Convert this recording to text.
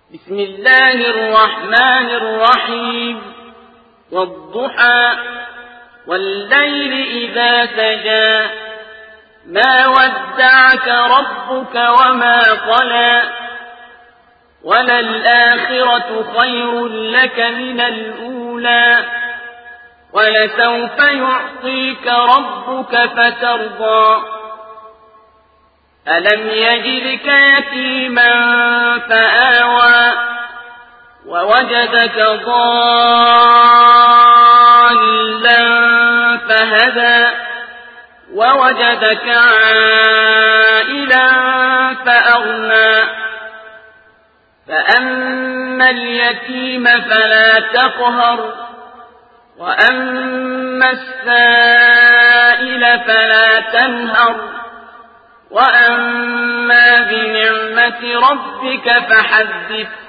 بسم الله الرحمن الرحيم والضحى والليل إذا سجى ما ودعك ربك وما قلى وللآخرة خير لك من الأولى ولسوف يعطيك ربك فترضى ألم يجدك يتيما فآوى ووجدك ضالا فهدى ووجدك عائلا فأغنى فأما اليتيم فلا تقهر وأما السائل فلا تنهر وأما بنعمة ربك فحدث